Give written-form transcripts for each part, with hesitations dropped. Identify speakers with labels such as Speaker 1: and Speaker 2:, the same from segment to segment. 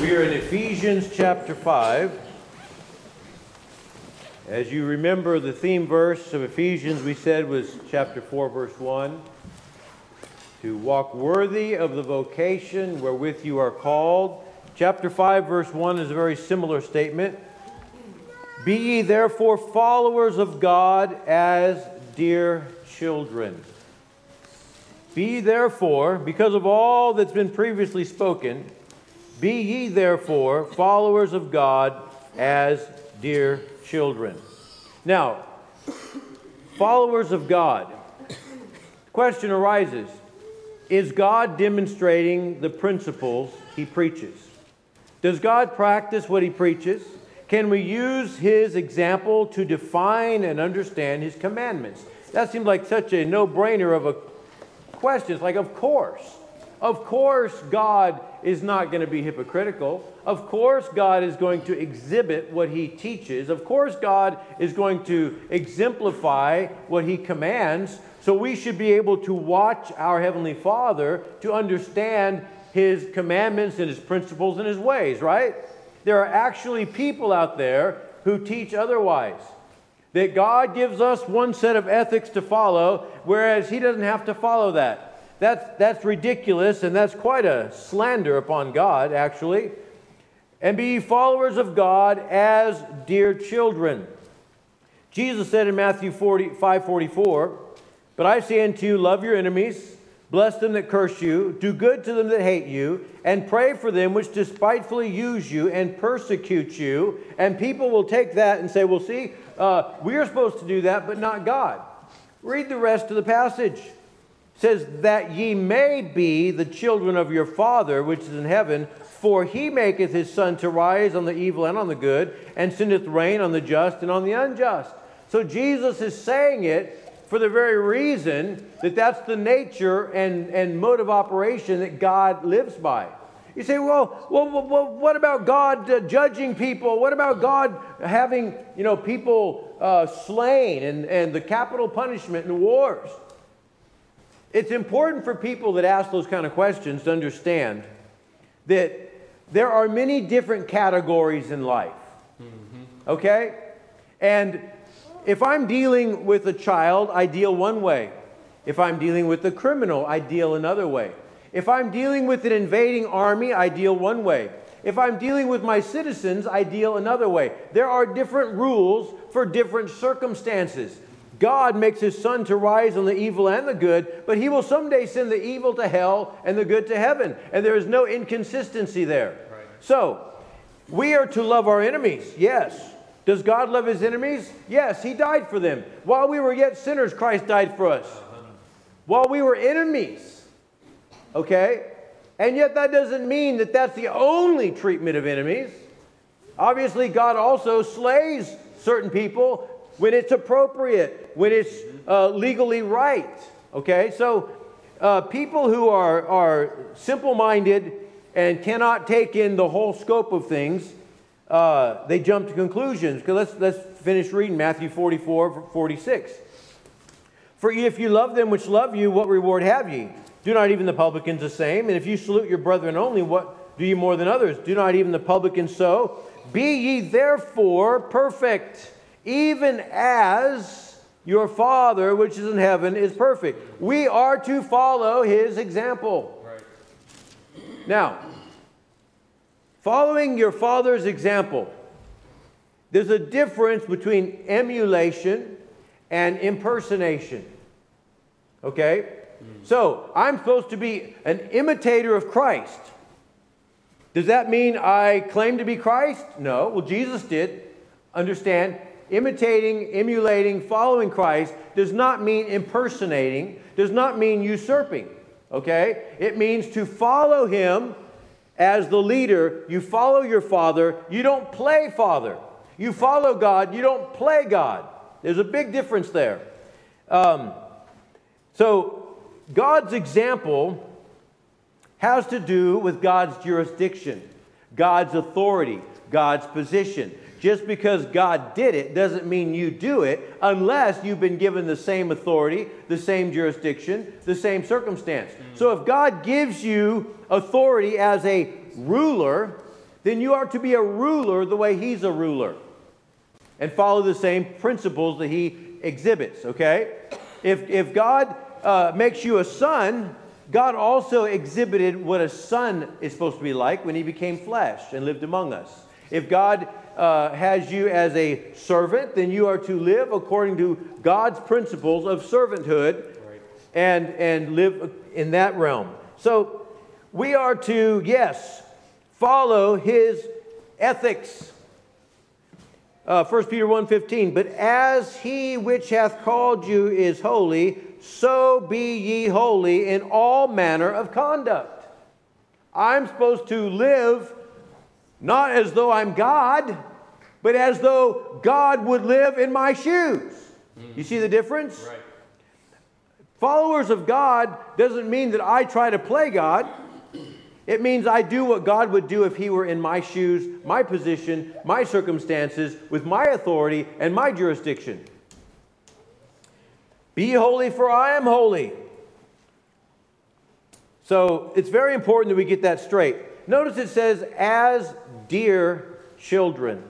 Speaker 1: We are in Ephesians chapter 5. As you remember, the theme verse of Ephesians we said was chapter 4, verse 1. To walk worthy of the vocation wherewith you are called. Chapter 5, verse 1 is a very similar statement. Be ye therefore followers of God as dear children. Be ye therefore, because of all that's been previously spoken, be ye therefore followers of God as dear children. Now, followers of God. The question arises, is God demonstrating the principles He preaches? Does God practice what He preaches? Can we use His example to define and understand His commandments? That seems like such a no-brainer of a question. It's like, of course. Of course God is not going to be hypocritical. Of course God is going to exhibit what He teaches. Of course God is going to exemplify what He commands. So we should be able to watch our Heavenly Father to understand His commandments and His principles and His ways, right? There are actually people out there who teach otherwise. That God gives us one set of ethics to follow, whereas He doesn't have to follow that. That's ridiculous, and that's quite a slander upon God, actually. And be ye followers of God as dear children. Jesus said in Matthew 5:44, but I say unto you, love your enemies, bless them that curse you, do good to them that hate you, and pray for them which despitefully use you and persecute you. And people will take that and say, well, see, we are supposed to do that, but not God. Read the rest of the passage. It says, that ye may be the children of your Father which is in heaven, for He maketh His sun to rise on the evil and on the good, and sendeth rain on the just and on the unjust. So Jesus is saying it for the very reason that that's the nature and mode of operation that God lives by. You say, well, what about God judging people? What about God having, people slain and the capital punishment and wars? It's important for people that ask those kind of questions to understand that there are many different categories in life. Okay? And if I'm dealing with a child, I deal one way. If I'm dealing with a criminal, I deal another way. If I'm dealing with an invading army, I deal one way. If I'm dealing with my citizens, I deal another way. There are different rules for different circumstances. God makes His sun to rise on the evil and the good, but He will someday send the evil to hell and the good to heaven. And there is no inconsistency there. Right. So, we are to love our enemies, yes. Does God love His enemies? Yes, He died for them. While we were yet sinners, Christ died for us. While we were enemies. Okay? And yet that doesn't mean that that's the only treatment of enemies. Obviously, God also slays certain people when it's appropriate, when it's legally right. Okay? So, people who are simple-minded and cannot take in the whole scope of things, they jump to conclusions. Because let's finish reading Matthew 44:46. For if you love them which love you, what reward have ye? Do not even the publicans the same? And if you salute your brethren only, what do ye more than others? Do not even the publicans so? Be ye therefore perfect, even as your Father which is in heaven is perfect. We are to follow His example. Right. Now, following your Father's example, there's a difference between emulation and impersonation. Okay? So, I'm supposed to be an imitator of Christ. Does that mean I claim to be Christ? No. Well, Jesus did. Understand, imitating, emulating, following Christ does not mean impersonating, does not mean usurping. Okay? It means to follow Him as the leader. You follow your Father. You don't play Father. You follow God. You don't play God. There's a big difference there. So, God's example has to do with God's jurisdiction, God's authority, God's position. Just because God did it doesn't mean you do it unless you've been given the same authority, the same jurisdiction, the same circumstance. So if God gives you authority as a ruler, then you are to be a ruler the way He's a ruler and follow the same principles that He exhibits, okay? If God makes you a son, God also exhibited what a son is supposed to be like when He became flesh and lived among us. If God has you as a servant, then you are to live according to God's principles of servanthood, right, and live in that realm. So we are to, yes, follow His ethics. 1 Peter 1:15, but as He which hath called you is holy, so be ye holy in all manner of conduct. I'm supposed to live not as though I'm God, but as though God would live in my shoes. You see the difference?
Speaker 2: Right.
Speaker 1: Followers of God doesn't mean that I try to play God. It means I do what God would do if He were in my shoes, my position, my circumstances, with my authority and my jurisdiction. Be holy, for I am holy. So it's very important that we get that straight. Notice it says, as dear children.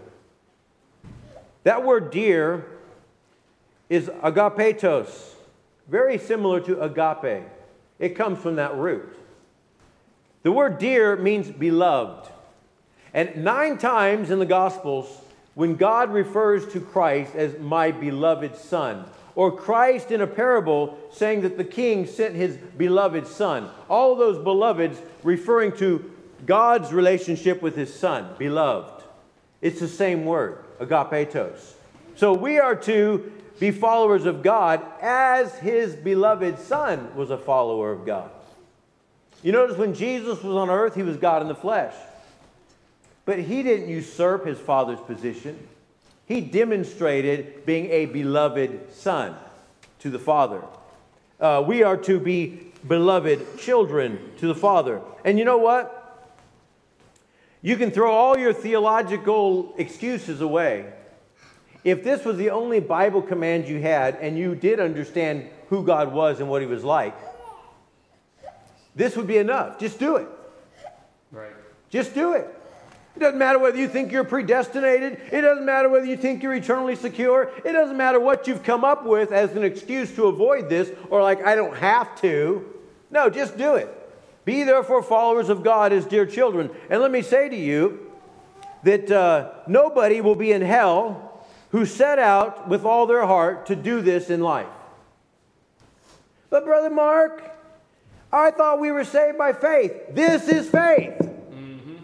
Speaker 1: That word dear is agapetos, very similar to agape. It comes from that root. The word dear means beloved. And 9 times in the Gospels, when God refers to Christ as my beloved son, or Christ in a parable saying that the king sent his beloved son, all those beloveds referring to God's relationship with His son, beloved. It's the same word, agapetos. So we are to be followers of God as His beloved son was a follower of God. You notice when Jesus was on earth, He was God in the flesh. But He didn't usurp His Father's position. He demonstrated being a beloved son to the Father. We are to be beloved children to the Father. And you know what? You can throw all your theological excuses away. If this was the only Bible command you had, and you did understand who God was and what He was like, this would be enough. Just do it.
Speaker 2: Right.
Speaker 1: Just do it. It doesn't matter whether you think you're predestinated. It doesn't matter whether you think you're eternally secure. It doesn't matter what you've come up with as an excuse to avoid this, or like, I don't have to. No, just do it. Be therefore followers of God as dear children. And let me say to you that nobody will be in hell who set out with all their heart to do this in life. But Brother Mark, I thought we were saved by faith. This is faith. Mm-hmm.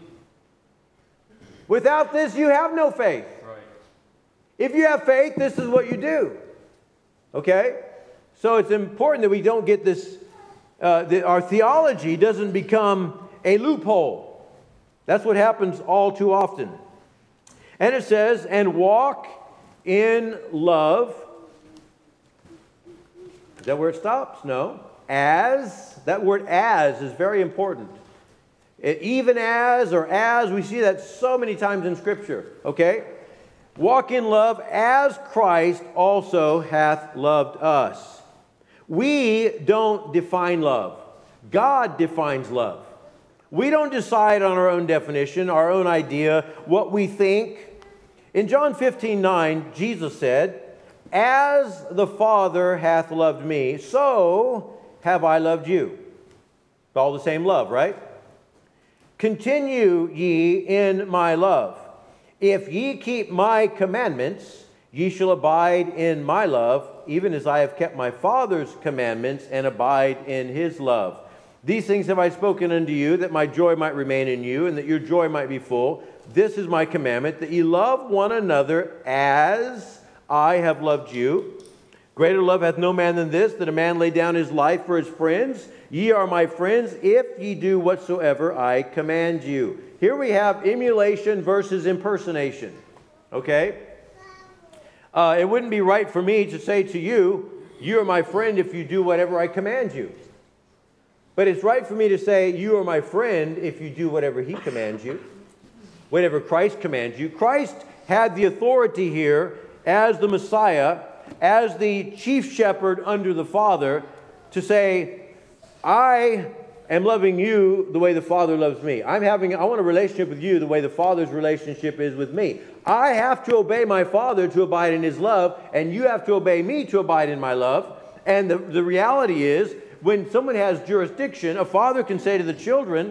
Speaker 1: Without this, you have no faith.
Speaker 2: Right.
Speaker 1: If you have faith, this is what you do. Okay? So it's important that we don't get this, that our theology doesn't become a loophole. That's what happens all too often. And it says, and walk in love. Is that where it stops? No. As, that word as is very important. Even as or as, we see that so many times in Scripture. Okay? Walk in love as Christ also hath loved us. We don't define love. God defines love. We don't decide on our own definition, our own idea, what we think. In John 15:9, Jesus said, as the Father hath loved me, so have I loved you. It's all the same love, right? Continue ye in my love. If ye keep my commandments, ye shall abide in my love, even as I have kept my Father's commandments and abide in His love. These things have I spoken unto you, that my joy might remain in you, and that your joy might be full. This is my commandment, that ye love one another as I have loved you. Greater love hath no man than this, that a man lay down his life for his friends. Ye are my friends, if ye do whatsoever I command you. Here we have emulation versus impersonation. Okay? It wouldn't be right for me to say to you, you are my friend if you do whatever I command you. But it's right for me to say, you are my friend if you do whatever He commands you. Whatever Christ commands you. Christ had the authority here as the Messiah, as the chief shepherd under the Father, to say, I am loving you the way the Father loves me. I want a relationship with you the way the Father's relationship is with me. I have to obey my Father to abide in His love, and you have to obey me to abide in my love. And the reality is, when someone has jurisdiction, a father can say to the children,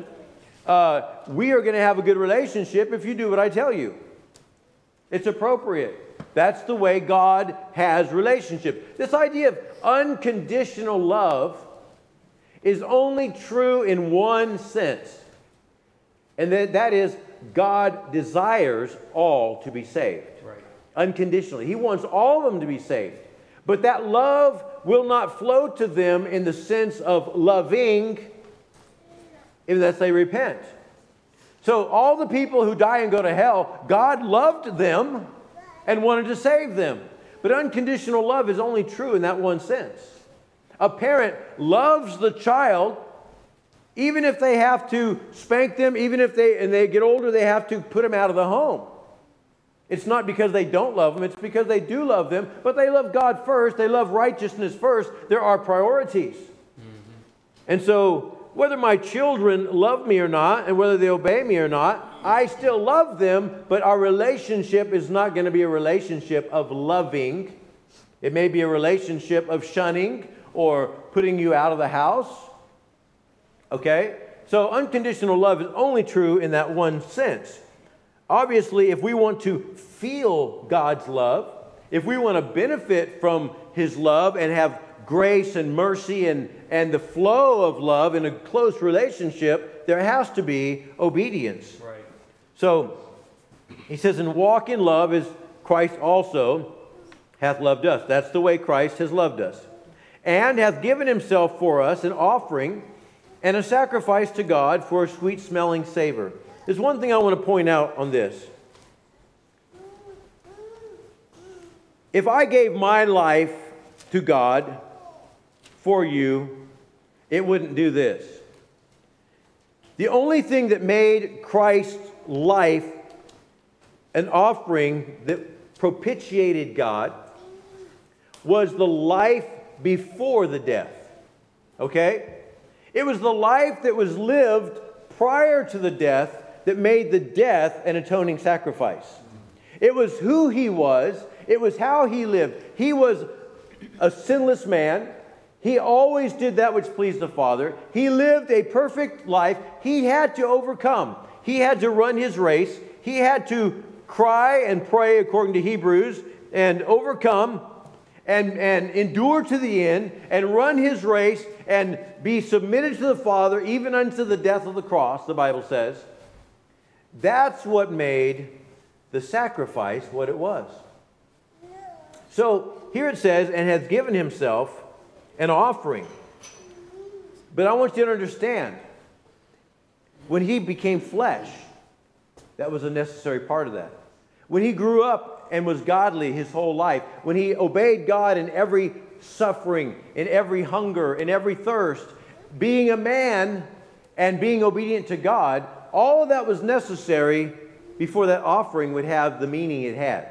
Speaker 1: we are going to have a good relationship if you do what I tell you. It's appropriate. That's the way God has relationship. This idea of unconditional love is only true in one sense. And that is, God desires all to be saved. Right. Unconditionally. He wants all of them to be saved. But that love will not flow to them in the sense of loving unless they repent. So all the people who die and go to hell, God loved them and wanted to save them. But unconditional love is only true in that one sense. A parent loves the child even if they have to spank them, even if they get older, they have to put them out of the home. It's not because they don't love them, it's because they do love them, but they love God first, they love righteousness first. There are priorities. And so, whether my children love me or not, and whether they obey me or not, I still love them, but our relationship is not going to be a relationship of loving. It may be a relationship of shunning or putting you out of the house. Okay? So, unconditional love is only true in that one sense. Obviously, if we want to feel God's love, if we want to benefit from His love and have grace and mercy and the flow of love in a close relationship, there has to be obedience. Right. So, he says, and walk in love as Christ also hath loved us. That's the way Christ has loved us. And hath given Himself for us an offering and a sacrifice to God for a sweet-smelling savor. There's one thing I want to point out on this. If I gave my life to God for you, it wouldn't do this. The only thing that made Christ's life an offering that propitiated God was the life before the death. Okay? It was the life that was lived prior to the death that made the death an atoning sacrifice. It was who He was. It was how He lived. He was a sinless man. He always did that which pleased the Father. He lived a perfect life. He had to overcome. He had to run His race. He had to cry and pray according to Hebrews and overcome and endure to the end and run His race and be submitted to the Father even unto the death of the cross, the Bible says. That's what made the sacrifice what it was. So here it says, and hath given Himself an offering. But I want you to understand, when He became flesh, that was a necessary part of that. When He grew up and was godly His whole life, when He obeyed God in every suffering, in every hunger, in every thirst, being a man and being obedient to God, all of that was necessary before that offering would have the meaning it had.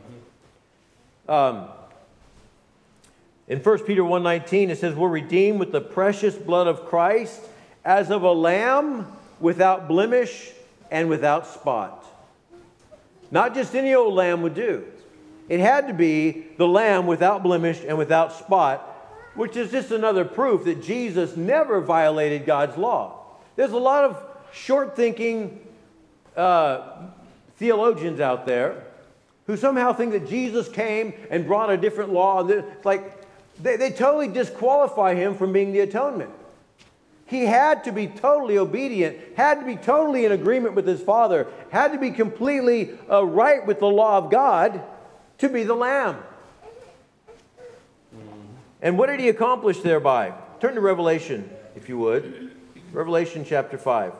Speaker 1: In 1 Peter 1:19 it says, we're redeemed with the precious blood of Christ as of a lamb without blemish and without spot. Not just any old lamb would do. It had to be the lamb without blemish and without spot, which is just another proof that Jesus never violated God's law. There's a lot of short-thinking theologians out there who somehow think that Jesus came and brought a different law. It's like they totally disqualify Him from being the atonement. He had to be totally obedient, had to be totally in agreement with His Father, had to be completely right with the law of God to be the Lamb. And what did He accomplish thereby? Turn to Revelation, if you would. Revelation chapter 5.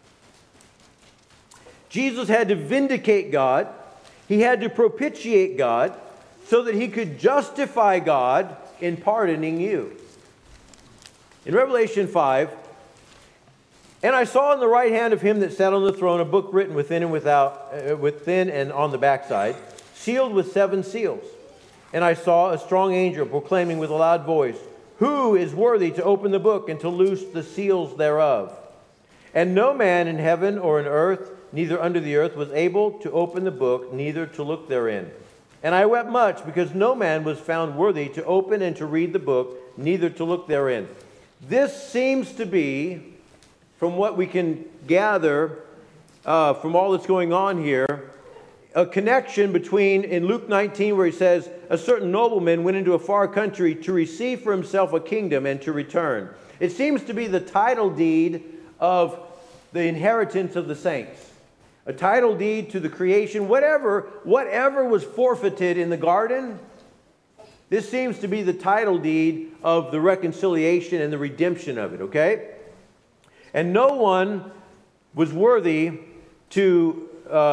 Speaker 1: Jesus had to vindicate God. He had to propitiate God so that He could justify God in pardoning you. In Revelation 5, and I saw in the right hand of Him that sat on the throne a book written within and without, within and on the backside, sealed with 7 seals. And I saw a strong angel proclaiming with a loud voice, Who is worthy to open the book and to loose the seals thereof? And no man in heaven or in earth, neither under the earth, was able to open the book, neither to look therein. And I wept much, because no man was found worthy to open and to read the book, neither to look therein. This seems to be, from what we can gather from all that's going on here, a connection between, in Luke 19, where he says, a certain nobleman went into a far country to receive for himself a kingdom and to return. It seems to be the title deed of the inheritance of the saints. A title deed to the creation, whatever was forfeited in the garden, this seems to be the title deed of the reconciliation and the redemption of it, okay? And no one was worthy to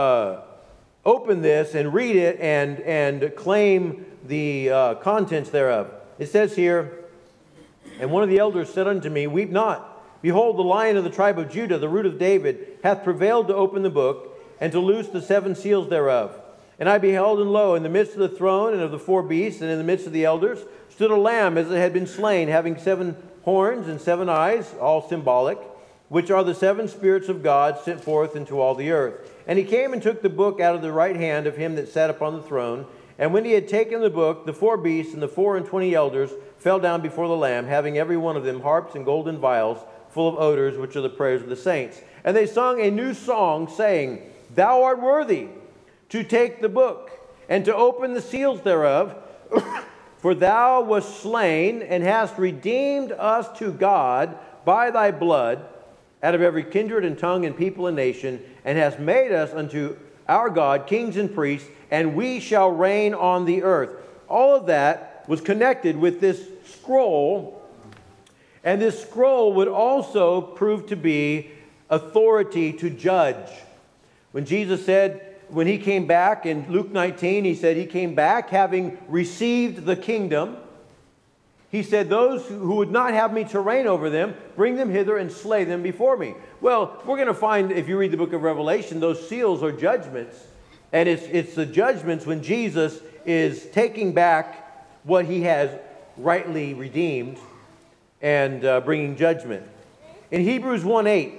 Speaker 1: open this and read it and claim the contents thereof. It says here, and one of the elders said unto me, Weep not. Behold, the Lion of the tribe of Judah, the root of David, hath prevailed to open the book and to loose the 7 seals thereof. And I beheld, and lo, in the midst of the throne and of the 4 beasts, and in the midst of the elders, stood a lamb as it had been slain, having 7 horns and 7 eyes, all symbolic, which are the 7 spirits of God sent forth into all the earth. And he came and took the book out of the right hand of him that sat upon the throne. And when he had taken the book, the 4 beasts and the 24 elders fell down before the Lamb, having every one of them harps and golden vials, full of odors, which are the prayers of the saints. And they sung a new song, saying, Thou art worthy to take the book and to open the seals thereof, for thou wast slain and hast redeemed us to God by thy blood out of every kindred and tongue and people and nation, and hast made us unto our God kings and priests, and we shall reign on the earth. All of that was connected with this scroll. And this scroll would also prove to be authority to judge. When Jesus said, when he came back in Luke 19, he said he came back having received the kingdom. He said, those who would not have me to reign over them, bring them hither and slay them before me. Well, we're going to find, if you read the book of Revelation, those seals are judgments. And it's the judgments when Jesus is taking back what he has rightly redeemed and bringing judgment. In Hebrews 1:8,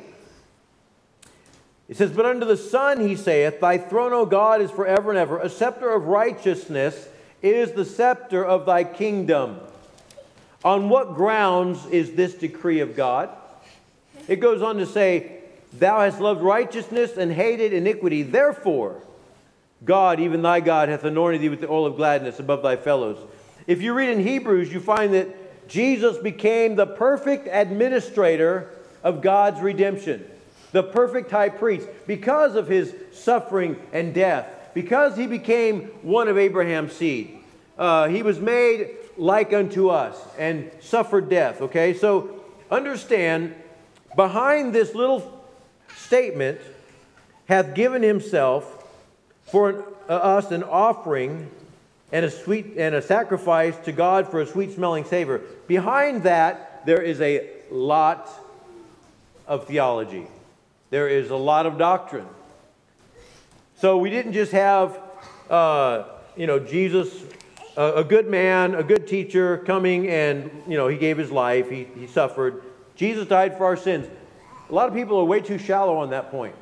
Speaker 1: it says, But unto the Son he saith, Thy throne, O God, is forever and ever. A scepter of righteousness is the scepter of thy kingdom. On what grounds is this decree of God? It goes on to say, Thou hast loved righteousness and hated iniquity. Therefore, God, even thy God, hath anointed thee with the oil of gladness above thy fellows. If you read in Hebrews, you find that Jesus became the perfect administrator of God's redemption, the perfect high priest, because of his suffering and death, because he became one of Abraham's seed. He was made like unto us and suffered death, okay? So understand, behind this little statement, hath given himself for us an offering and a sacrifice to God for a sweet-smelling savor. Behind that, there is a lot of theology. There is a lot of doctrine. So we didn't just have, Jesus, a good man, a good teacher coming and, he gave his life, he suffered. Jesus died for our sins. A lot of people are way too shallow on that point.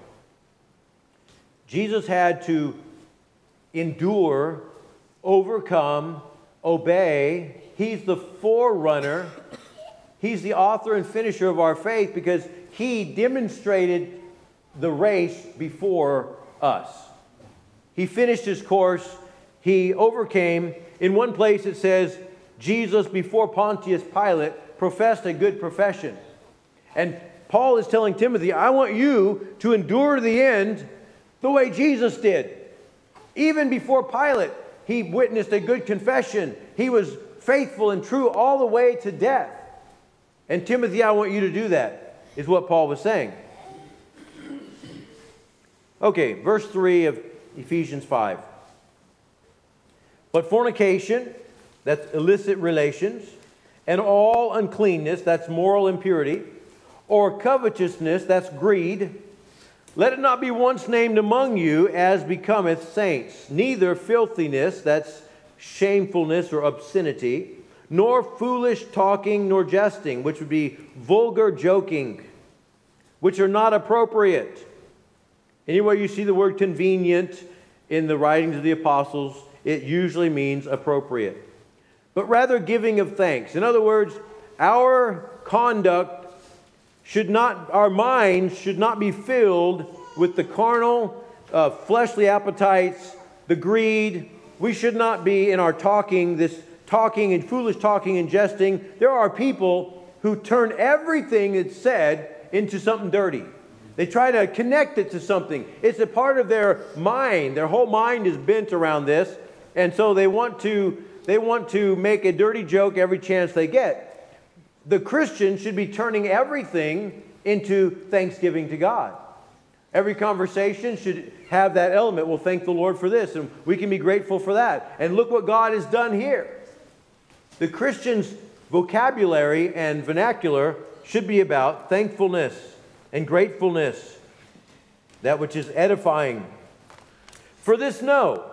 Speaker 1: Jesus had to endure, overcome, obey. He's the forerunner. He's the author and finisher of our faith because he demonstrated the race before us. He finished his course. He overcame. In one place it says, Jesus before Pontius Pilate professed a good profession. And Paul is telling Timothy, I want you to endure to the end the way Jesus did. Even before Pilate, he witnessed a good confession. He was faithful and true all the way to death. And Timothy, I want you to do that, is what Paul was saying. Okay, verse 3 of Ephesians 5. But fornication, that's illicit relations, and all uncleanness, that's moral impurity, or covetousness, that's greed, let it not be once named among you as becometh saints, neither filthiness, that's shamefulness or obscenity, nor foolish talking, nor jesting, which would be vulgar joking, which are not appropriate. Anywhere you see the word convenient in the writings of the apostles, it usually means appropriate. But rather giving of thanks. In other words, our conduct our minds should not be filled with the carnal, fleshly appetites, the greed. We should not be in our talking, this talking and foolish talking and jesting. There are people who turn everything that's said into something dirty. They try to connect it to something. It's a part of their mind. Their whole mind is bent around this. And so they want to make a dirty joke every chance they get. The Christian should be turning everything into thanksgiving to God. Every conversation should have that element. We'll thank the Lord for this, and we can be grateful for that. And look what God has done here. The Christian's vocabulary and vernacular should be about thankfulness and gratefulness, that which is edifying. For this know.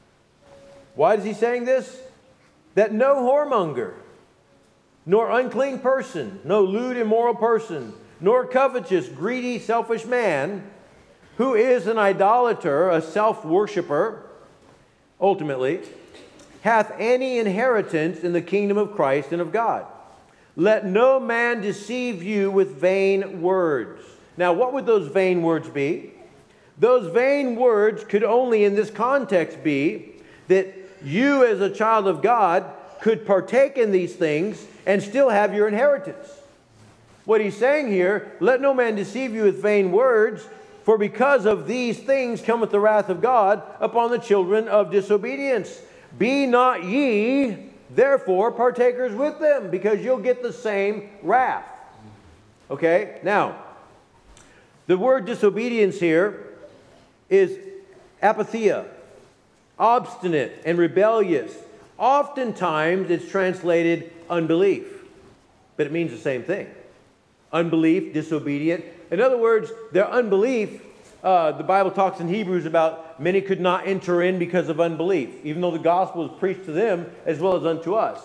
Speaker 1: Why is he saying this? That no whoremonger, nor unclean person, no lewd, immoral person, nor covetous, greedy, selfish man, who is an idolater, a self-worshipper, ultimately, hath any inheritance in the kingdom of Christ and of God. Let no man deceive you with vain words. Now, what would those vain words be? Those vain words could only in this context be that you as a child of God could partake in these things and still have your inheritance. What he's saying here, let no man deceive you with vain words, for because of these things cometh the wrath of God upon the children of disobedience. Be not ye therefore partakers with them, because you'll get the same wrath. Okay? Now, the word disobedience here is apatheia, obstinate and rebellious. Oftentimes it's translated unbelief, but it means the same thing. Unbelief, disobedient. In other words, their unbelief, the Bible talks in Hebrews about many could not enter in because of unbelief, even though the gospel is preached to them as well as unto us.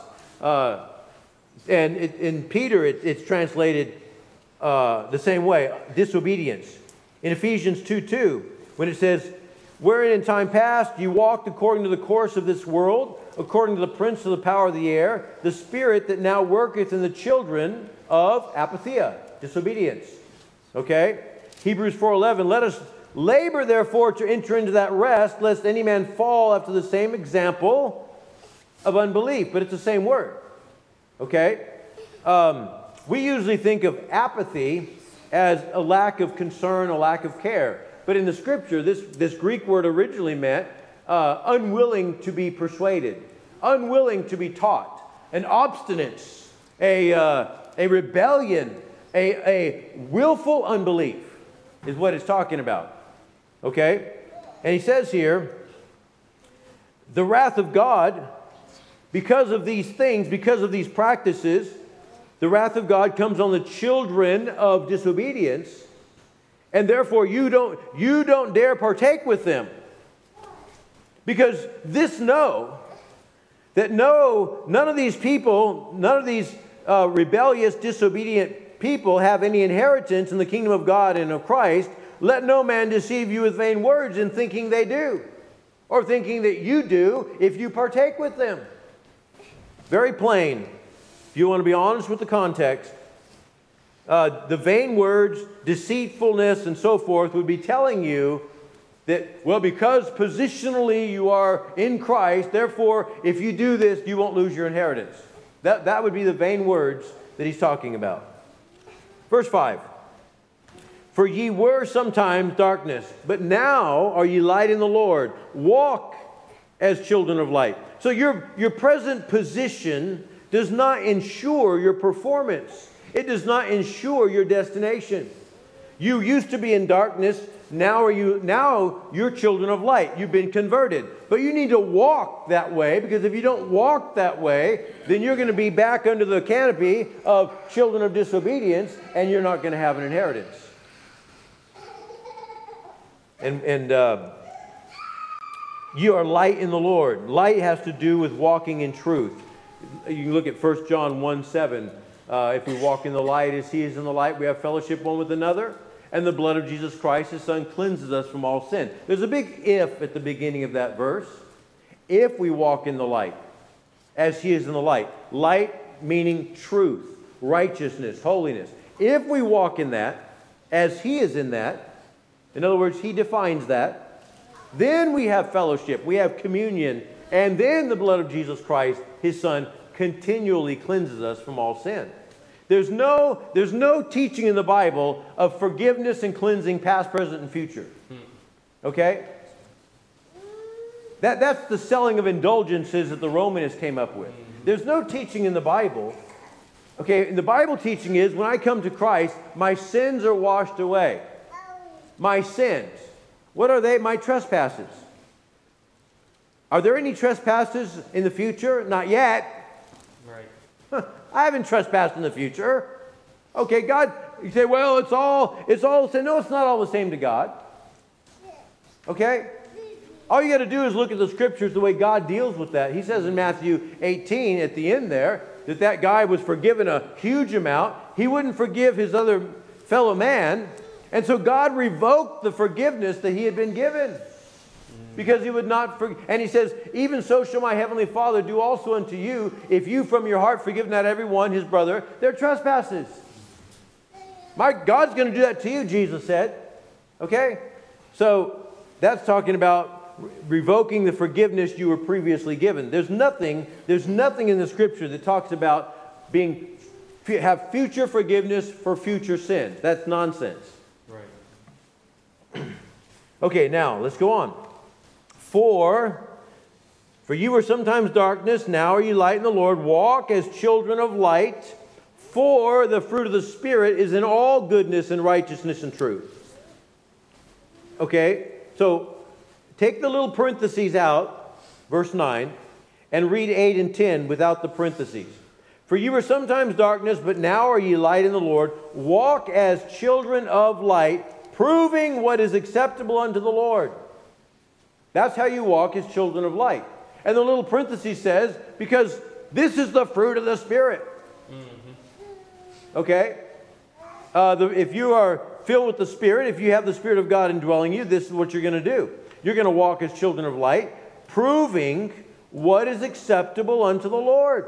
Speaker 1: And in Peter, it's translated the same way, disobedience. In Ephesians 2:2, when it says, wherein in time past you walked according to the course of this world, according to the prince of the power of the air, the spirit that now worketh in the children of apatheia, disobedience. Okay? Hebrews 4:11, let us labor therefore to enter into that rest, lest any man fall after the same example of unbelief. But it's the same word. Okay? We usually think of apathy as a lack of concern, a lack of care. But in the Scripture, this Greek word originally meant unwilling to be persuaded, unwilling to be taught, an obstinance, a rebellion, a willful unbelief is what it's talking about. Okay? And he says here, the wrath of God, because of these things, because of these practices, the wrath of God comes on the children of disobedience, and therefore you don't dare partake with them. Because none of these people, none of these rebellious, disobedient people have any inheritance in the kingdom of God and of Christ. Let no man deceive you with vain words in thinking they do, or thinking that you do if you partake with them. Very plain. If you want to be honest with the context, the vain words, deceitfulness, and so forth would be telling you that, well, because positionally you are in Christ, therefore, if you do this, you won't lose your inheritance. That would be the vain words that he's talking about. Verse 5. For ye were sometimes darkness, but now are ye light in the Lord. Walk as children of light. So your present position does not ensure your performance. It does not ensure your destination. You used to be in darkness. Now you're children of light. You've been converted. But you need to walk that way, because if you don't walk that way, then you're going to be back under the canopy of children of disobedience, and you're not going to have an inheritance. And you are light in the Lord. Light has to do with walking in truth. You can look at 1 John 1:7. If we walk in the light as he is in the light, we have fellowship one with another. And the blood of Jesus Christ, his Son, cleanses us from all sin. There's a big if at the beginning of that verse. If we walk in the light, as he is in the light. Light meaning truth, righteousness, holiness. If we walk in that, as he is in that, in other words, he defines that, then we have fellowship, we have communion, and then the blood of Jesus Christ, his Son, continually cleanses us from all sin. There's no teaching in the Bible of forgiveness and cleansing past, present, and future. Okay? That's the selling of indulgences that the Romanists came up with. There's no teaching in the Bible. Okay, and the Bible teaching is when I come to Christ, my sins are washed away. My sins. What are they? My trespasses. Are there any trespasses in the future? Not yet. Right. I haven't trespassed in the future. Okay, God, you say, well, it's all the same. No, it's not all the same to God. Okay? All you got to do is look at the scriptures, the way God deals with that. He says in Matthew 18 at the end there that guy was forgiven a huge amount. He wouldn't forgive his other fellow man. And so God revoked the forgiveness that he had been given. Because he would not forgive. And he says, even so shall my heavenly Father do also unto you, if you from your heart forgive not every one his brother their trespasses. My God's going to do that to you, Jesus said. Okay? So that's talking about revoking the forgiveness you were previously given. There's nothing in the scripture that talks about have future forgiveness for future sins. That's nonsense. Right. Okay, now let's go on. For you were sometimes darkness, now are you light in the Lord. Walk as children of light, for the fruit of the Spirit is in all goodness and righteousness and truth. Okay, so take the little parentheses out, verse 9, and read 8 and 10 without the parentheses. For you were sometimes darkness, but now are ye light in the Lord. Walk as children of light, proving what is acceptable unto the Lord. That's how you walk as children of light. And the little parenthesis says, because this is the fruit of the Spirit. Mm-hmm. Okay? If you are filled with the Spirit, if you have the Spirit of God indwelling you, this is what you're going to do. You're going to walk as children of light, proving what is acceptable unto the Lord.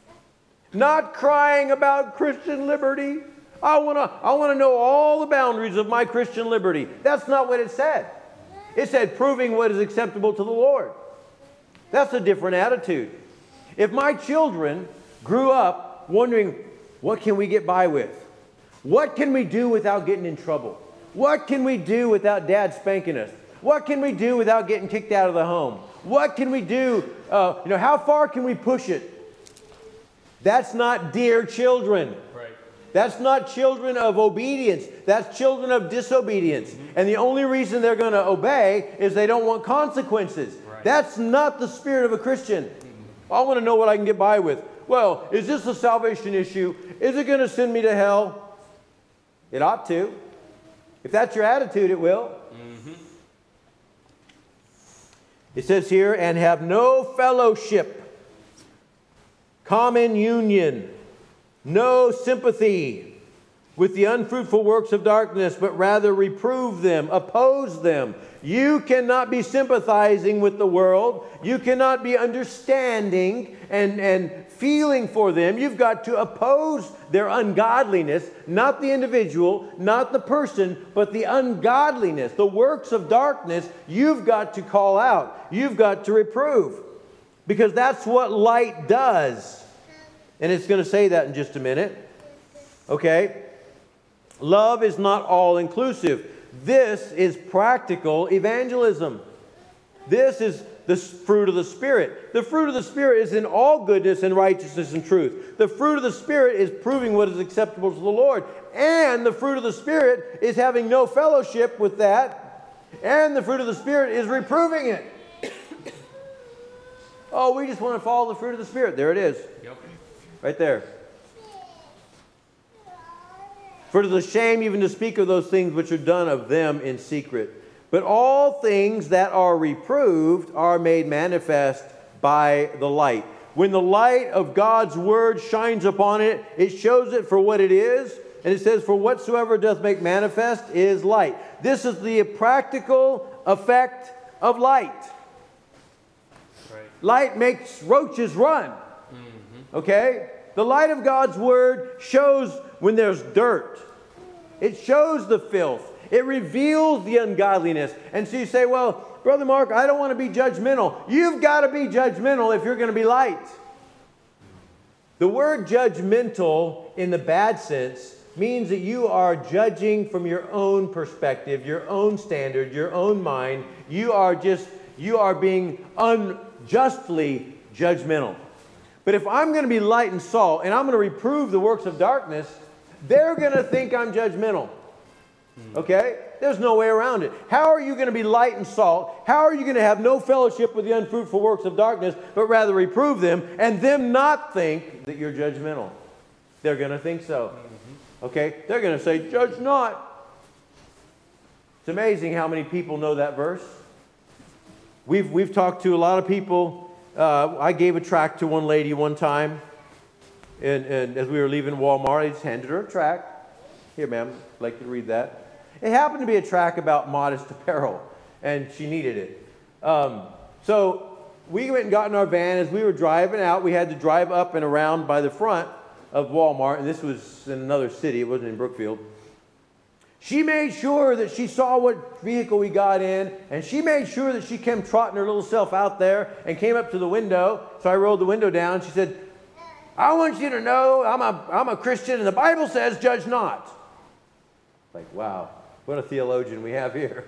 Speaker 1: Not crying about Christian liberty. I want to know all the boundaries of my Christian liberty. That's not what it said. It said, proving what is acceptable to the Lord. That's a different attitude. If my children grew up wondering, what can we get by with? What can we do without getting in trouble? What can we do without Dad spanking us? What can we do without getting kicked out of the home? What can we do? How far can we push it? That's not dear children. That's not children of obedience. That's children of disobedience. Mm-hmm. And the only reason they're going to obey is they don't want consequences. Right. That's not the spirit of a Christian. Mm-hmm. I want to know what I can get by with. Well, is this a salvation issue? Is it going to send me to hell? It ought to. If that's your attitude, it will. Mm-hmm. It says here, and have no fellowship, common union, no sympathy with the unfruitful works of darkness, but rather reprove them, oppose them. You cannot be sympathizing with the world. You cannot be understanding and feeling for them. You've got to oppose their ungodliness, not the individual, not the person, but the ungodliness, the works of darkness. You've got to call out. You've got to reprove, because that's what light does. And it's going to say that in just a minute. Okay? Love is not all-inclusive. This is practical evangelism. This is the fruit of the Spirit. The fruit of the Spirit is in all goodness and righteousness and truth. The fruit of the Spirit is proving what is acceptable to the Lord. And the fruit of the Spirit is having no fellowship with that. And the fruit of the Spirit is reproving it. Oh, we just want to follow the fruit of the Spirit. There it is. Yep. Right there. For it is a shame even to speak of those things which are done of them in secret. But all things that are reproved are made manifest by the light. When the light of God's word shines upon it, it shows it for what it is. And it says, for whatsoever doth make manifest is light. This is the practical effect of light.
Speaker 2: Right.
Speaker 1: Light makes roaches run. Okay? The light of God's word shows when there's dirt. It shows the filth. It reveals the ungodliness. And so you say, well, Brother Mark, I don't want to be judgmental. You've got to be judgmental if you're going to be light. The word judgmental in the bad sense means that you are judging from your own perspective, your own standard, your own mind. You are being unjustly judgmental. But if I'm going to be light and salt and I'm going to reprove the works of darkness, they're going to think I'm judgmental. Okay? There's no way around it. How are you going to be light and salt? How are you going to have no fellowship with the unfruitful works of darkness, but rather reprove them and them not think that you're judgmental? They're going to think so. Okay? They're going to say, judge not. It's amazing how many people know that verse. We've talked to a lot of people. I gave a tract to one lady one time, and as we were leaving Walmart, I just handed her a tract. Here, ma'am, I'd like you to read that. It happened to be a tract about modest apparel, and she needed it. So we went and got in our van. As we were driving out, we had to drive up and around by the front of Walmart, and this was in another city. It wasn't in Brookfield. She made sure that she saw what vehicle we got in, and she made sure that she came trotting her little self out there and came up to the window. So I rolled the window down. She said, I want you to know I'm a Christian, and the Bible says judge not. Like, wow, what a theologian we have here.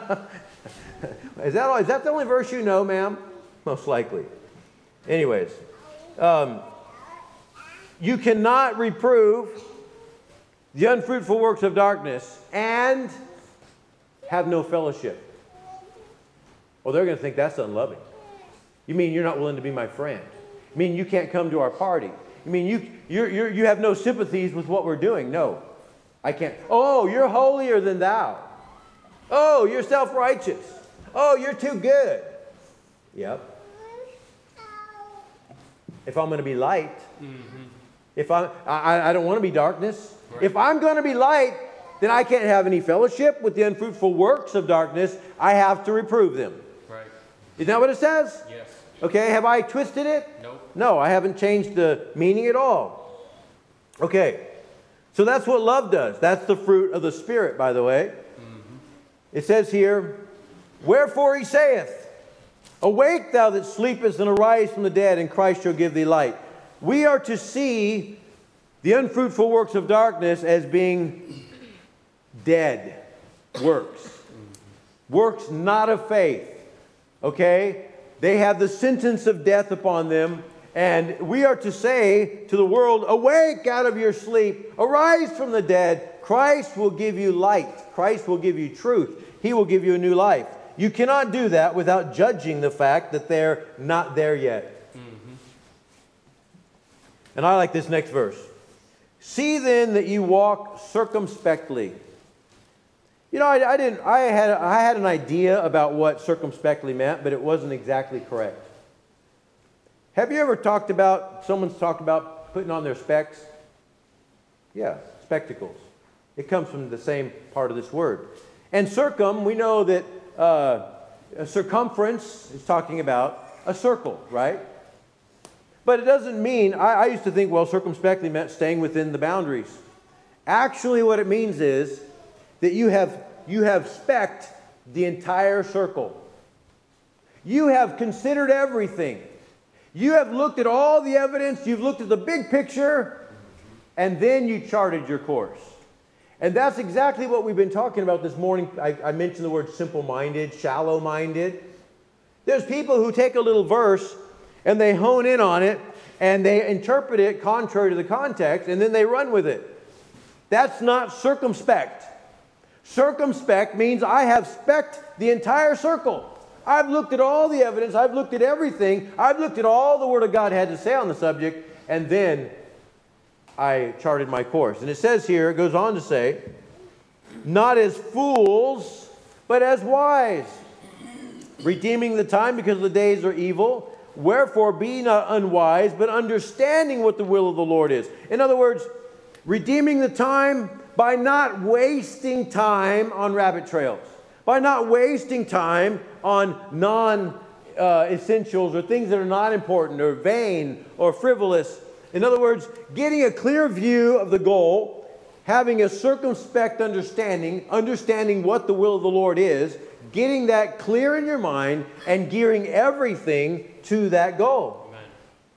Speaker 1: Is that the only verse you know, ma'am? Most likely. Anyways, you cannot reprove the unfruitful works of darkness and have no fellowship. Well, they're going to think that's unloving. You mean you're not willing to be my friend? You mean you can't come to our party? You mean you have no sympathies with what we're doing? No, I can't. Oh, you're holier than thou. Oh, you're self-righteous. Oh, you're too good. Yep. If I'm going to be light, if I don't want to be darkness. Right. If I'm going to be light, then I can't have any fellowship with the unfruitful works of darkness. I have to reprove them.
Speaker 2: Right.
Speaker 1: Isn't that what it says?
Speaker 2: Yes.
Speaker 1: Okay, have I twisted it?
Speaker 2: Nope.
Speaker 1: No, I haven't changed the meaning at all. Okay, so that's what love does. That's the fruit of the Spirit, by the way. It says here, wherefore he saith, awake thou that sleepest, and arise from the dead, and Christ shall give thee light. We are to see the unfruitful works of darkness as being dead works. Works not of faith. Okay? They have the sentence of death upon them. And we are to say to the world, awake out of your sleep. Arise from the dead. Christ will give you light. Christ will give you truth. He will give you a new life. You cannot do that without judging the fact that they're not there yet. And I like this next verse. See then that you walk circumspectly. You know, I had an idea about what circumspectly meant, but it wasn't exactly correct. Have you ever someone's talked about putting on their specs? Yeah, spectacles. It comes from the same part of this word. And circum, we know that a circumference is talking about a circle, right? But it doesn't mean, I used to think, well, circumspectly meant staying within the boundaries. Actually, what it means is that you have specced the entire circle. You have considered everything. You have looked at all the evidence. You've looked at the big picture, and then you charted your course. And that's exactly what we've been talking about this morning. I mentioned the word simple-minded, shallow-minded. There's people who take a little verse and they hone in on it and they interpret it contrary to the context, and then they run with it. That's not circumspect. Circumspect means I have specced the entire circle. I've looked at all the evidence. I've looked at everything. I've looked at all the Word of God had to say on the subject, and then I charted my course. And it says here, it goes on to say, not as fools, but as wise, redeeming the time because the days are evil. wherefore be not unwise, but understanding what the will of the Lord is. In other words, redeeming the time by not wasting time on rabbit trails, by not wasting time on non-essentials or things that are not important or vain or frivolous. In other words, getting a clear view of the goal, having a circumspect understanding what the will of the Lord is, getting that clear in your mind, and gearing everything to that goal.
Speaker 2: Amen.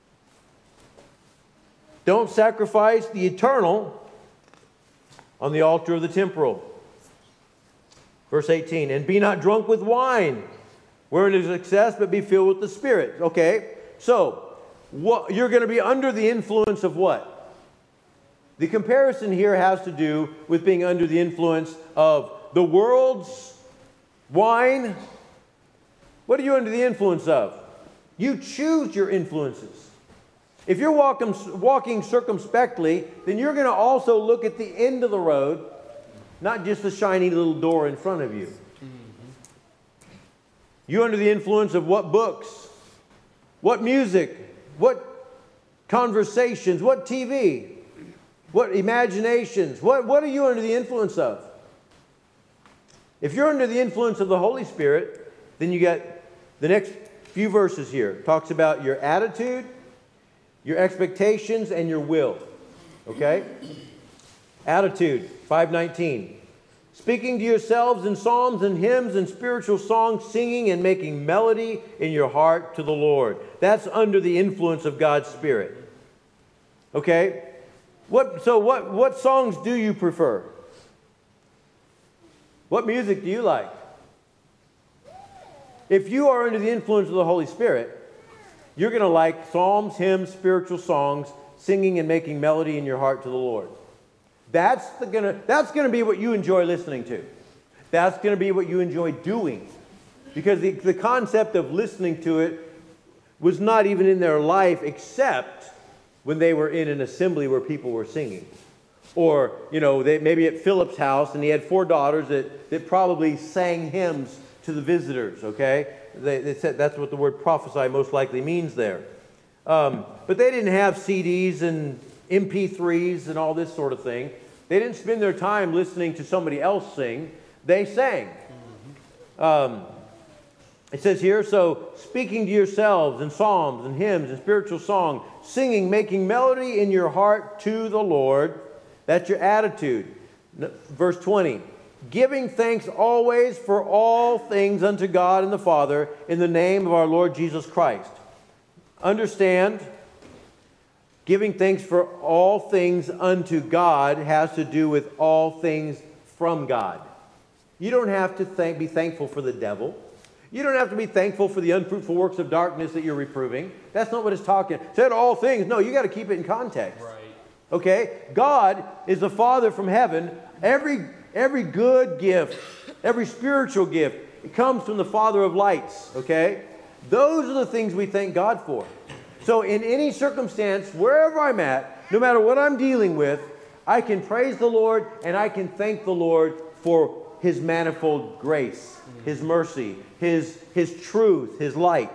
Speaker 1: Don't sacrifice the eternal on the altar of the temporal. Verse 18, and be not drunk with wine, wherein is excess, but be filled with the Spirit. Okay, so you're going to be under the influence of what? The comparison here has to do with being under the influence of the world's wine. What are you under the influence of? You choose your influences. If you're walking circumspectly, then you're going to also look at the end of the road, not just the shiny little door in front of you. You're under the influence of what books, what music, what conversations, what TV, what imaginations. What are you under the influence of? If you're under the influence of the Holy Spirit, then you get the next few verses here. It talks about your attitude, your expectations, and your will. Okay? Attitude, 5:19. Speaking to yourselves in psalms and hymns and spiritual songs, singing and making melody in your heart to the Lord. That's under the influence of God's Spirit. Okay? What songs do you prefer? What music do you like? If you are under the influence of the Holy Spirit, you're going to like psalms, hymns, spiritual songs, singing and making melody in your heart to the Lord. That's going to be what you enjoy listening to. That's going to be what you enjoy doing. Because the concept of listening to it was not even in their life except when they were in an assembly where people were singing. Or, maybe at Philip's house, and he had 4 daughters that probably sang hymns to the visitors, okay? They said that's what the word prophesy most likely means there. But they didn't have CDs and MP3s and all this sort of thing. They didn't spend their time listening to somebody else sing. They sang. It says here, so speaking to yourselves in psalms and hymns and spiritual song, singing, making melody in your heart to the Lord. That's your attitude. Verse 20, giving thanks always for all things unto God and the Father in the name of our Lord Jesus Christ. Understand, giving thanks for all things unto God has to do with all things from God. You don't have to be thankful for the devil. You don't have to be thankful for the unfruitful works of darkness that you're reproving. That's not what it's talking. Said all things. No, you got to keep it in context.
Speaker 2: Right.
Speaker 1: Okay? God is the Father from heaven. Every good gift, every spiritual gift, it comes from the Father of lights. Okay? Those are the things we thank God for. So in any circumstance, wherever I'm at, no matter what I'm dealing with, I can praise the Lord and I can thank the Lord for His manifold grace, His mercy, His truth, His light.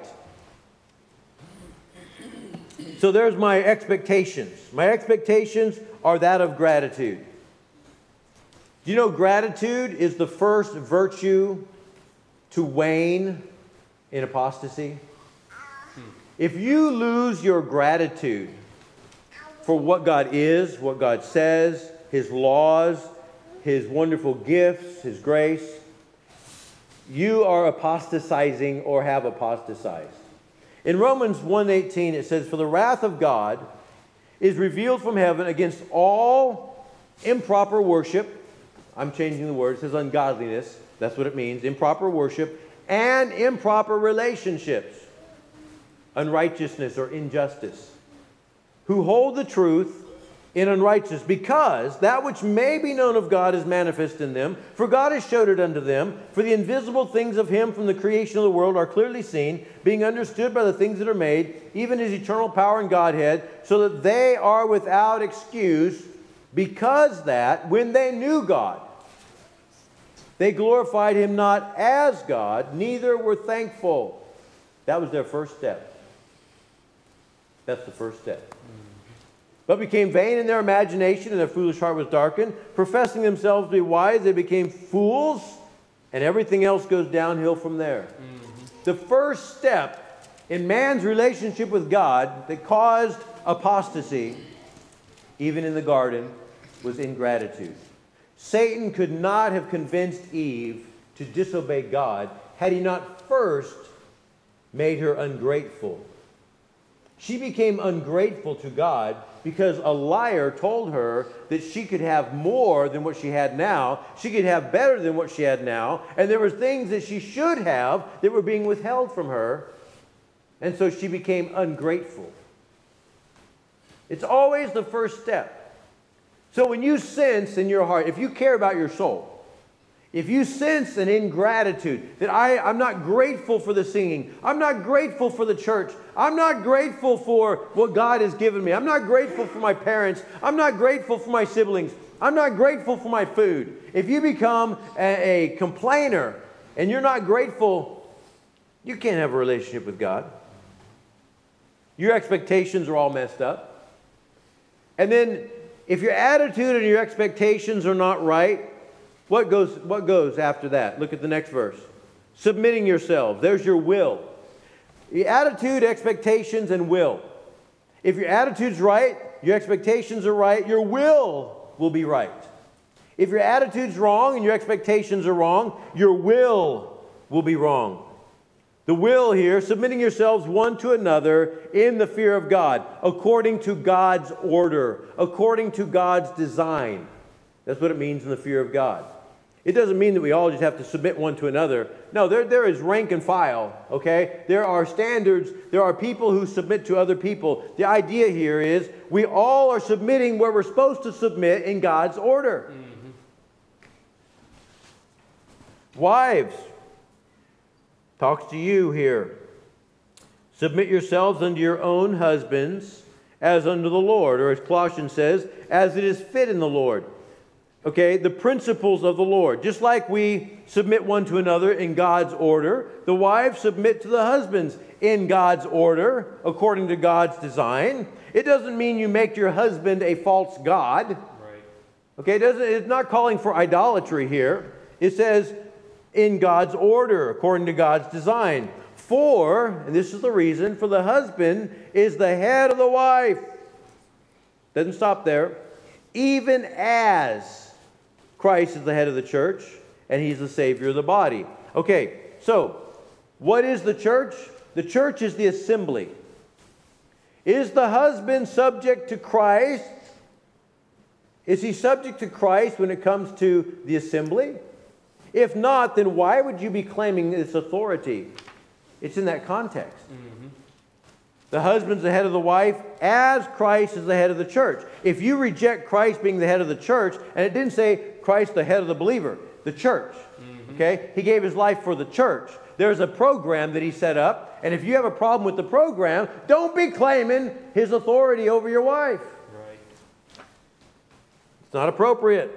Speaker 1: So there's my expectations. My expectations are that of gratitude. Do you know gratitude is the first virtue to wane in apostasy? If you lose your gratitude for what God is, what God says, His laws, His wonderful gifts, His grace, you are apostatizing or have apostatized. In Romans 1:18 it says, for the wrath of God is revealed from heaven against all improper worship. I'm changing the word. It says ungodliness. That's what it means. Improper worship and improper relationships. Unrighteousness or injustice. Who hold the truth in unrighteousness, because that which may be known of God is manifest in them, for God has showed it unto them. For the invisible things of Him from the creation of the world are clearly seen, being understood by the things that are made, even His eternal power and Godhead, so that they are without excuse, because that when they knew God, they glorified Him not as God, neither were thankful. That was their first step. That's the first step. But became vain in their imagination, and their foolish heart was darkened. Professing themselves to be wise, they became fools, and everything else goes downhill from there. The first step in man's relationship with God that caused apostasy, even in the garden, was ingratitude. Satan could not have convinced Eve to disobey God had he not first made her ungrateful. She became ungrateful to God because a liar told her that she could have more than what she had now. She could have better than what she had now. And there were things that she should have that were being withheld from her. And so she became ungrateful. It's always the first step. So when you sense in your heart, if you care about your soul, if you sense an ingratitude, that I'm not grateful for the singing, I'm not grateful for the church, I'm not grateful for what God has given me, I'm not grateful for my parents, I'm not grateful for my siblings, I'm not grateful for my food. If you become a complainer and you're not grateful, you can't have a relationship with God. Your expectations are all messed up. And then if your attitude and your expectations are not right, what goes after that? Look at the next verse. Submitting yourselves. There's your will. The attitude, expectations, and will. If your attitude's right, your expectations are right, your will be right. If your attitude's wrong and your expectations are wrong, your will be wrong. The will here, submitting yourselves one to another in the fear of God, according to God's order, according to God's design. That's what it means in the fear of God. It doesn't mean that we all just have to submit one to another. No, there is rank and file, okay? There are standards. There are people who submit to other people. The idea here is we all are submitting where we're supposed to submit in God's order. Wives, talks to you here. Submit yourselves unto your own husbands as unto the Lord, or as Colossians says, as it is fit in the Lord. Okay, the principles of the Lord. Just like we submit one to another in God's order, the wives submit to the husbands in God's order, according to God's design. It doesn't mean you make your husband a false god.
Speaker 2: Right.
Speaker 1: Okay, it's not calling for idolatry here. It says in God's order, according to God's design. For, and this is the reason, for the husband is the head of the wife. Doesn't stop there. Even as Christ is the head of the church, and He's the Savior of the body. Okay, so what is the church? The church is the assembly. Is the husband subject to Christ? Is he subject to Christ when it comes to the assembly? If not, then why would you be claiming this authority? It's in that context. The husband's the head of the wife as Christ is the head of the church. If you reject Christ being the head of the church, and it didn't say Christ the head of the believer, the church. Okay? He gave His life for the church. There's a program that He set up, and if you have a problem with the program, don't be claiming His authority over your wife.
Speaker 2: Right.
Speaker 1: It's not appropriate.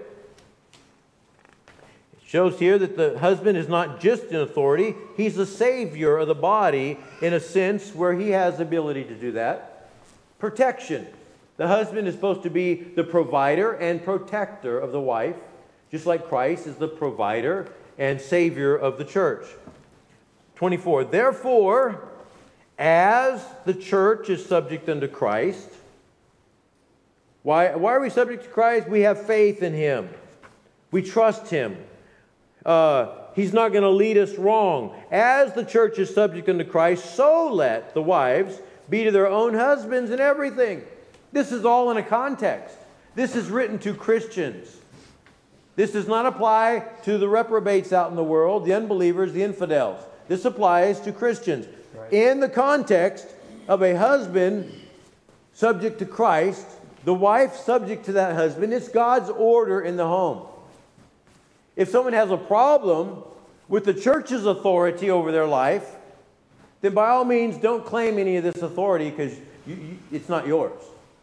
Speaker 1: Shows here that the husband is not just in authority, he's the savior of the body in a sense where he has the ability to do that. Protection. The husband is supposed to be the provider and protector of the wife, just like Christ is the provider and savior of the church. 24. Therefore, as the church is subject unto Christ, why are we subject to Christ? We have faith in Him. We trust Him. He's not going to lead us wrong. As the church is subject unto Christ, so let the wives be to their own husbands in everything. This is all in a context. This is written to Christians. This does not apply to the reprobates out in the world, the unbelievers, the infidels. This applies to Christians. Right. In the context of a husband subject to Christ, the wife subject to that husband, it's God's order in the home. If someone has a problem with the church's authority over their life, then by all means don't claim any of this authority because it's not yours.